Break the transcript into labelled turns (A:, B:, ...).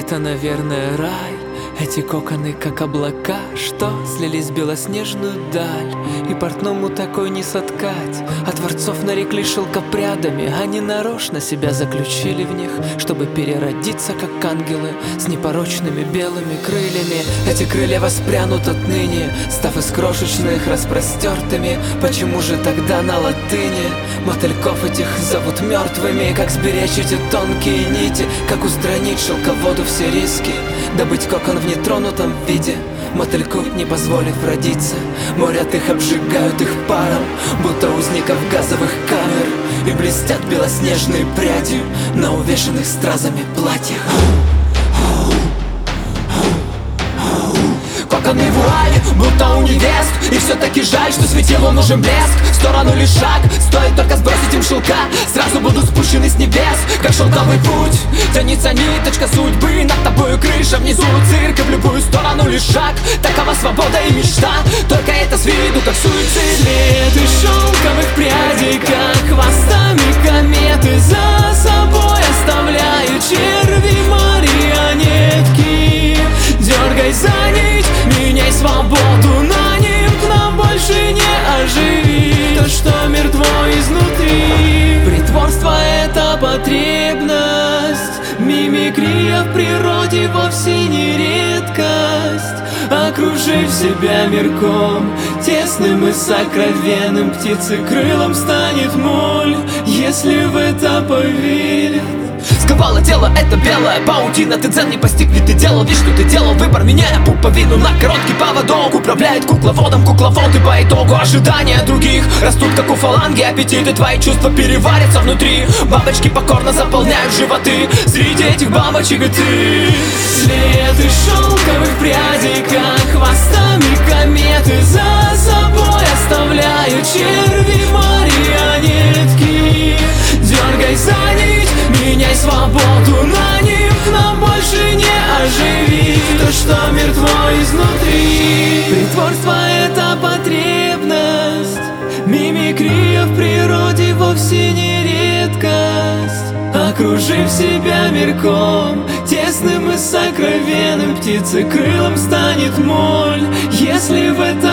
A: Это, наверное, рай. Эти коконы, как облака, что слились в белоснежную даль. И портному такой не соткать. А творцов нарекли шелкопрядами. Они нарочно себя заключили в них, чтобы переродиться, как ангелы, с непорочными белыми крыльями. Эти крылья воспрянут отныне, став из крошечных распростертыми. Почему же тогда на латыни мотыльков этих зовут мертвыми? Как сберечь эти тонкие нити, как устранить шелководу все риски, добыть кокон в нетронутом виде, мотыльку не позволив родиться. Морят их, обжигают их паром, будто узников газовых камер, и блестят белоснежные пряди на увешанных стразами платьях. Коконы вуали, будто у невест. И все-таки жаль, что светилу нужен блеск. В сторону лишь шаг, стоит только сбросить им шелка, сразу будут спущены с небес, как шелковый путь. Тянется ниточка судьбы, над тобою крыша, внизу цирк, и в любую сторону лишь шаг. Такова свобода и мечта, только это с виду как суицид.
B: След из шелковых прядей, как хвостами кометы, за собой оставляют черви марионетки. Дергай за нить, меняй свободу на нимб, нам больше не оживить то, что мертво изнутри. Притворство — это потребность, мимикрия в природе вовсе не редкость. Окружив себя мирком тесным и сокровенным, птицекрылом станет моль, если в это поверят.
A: Сковало тело, это белая паутина. Ты дзен не постиг, ведь ты делал вид, что ты делал выбор, меняя пуповину на короткий поводок. Управляет кукловодом кукловод, и по итогу ожидания других растут, как у фаланги аппетиты. Твои чувства переварятся внутри, бабочки покорно заполняют животы. Среди этих бабочек и ты.
B: След из шелковых прядей, как хвостами кометы, за собой оставляют черви марионетки. Дергай за нить, меняй свободу на нимб, нам больше не оживить то, что мертво изнутри. Притворство — это потребность, мимикрия в природе вовсе не редкость. Окружив себя мирком тесным и сокровенным, птицекрылом станет моль, если в это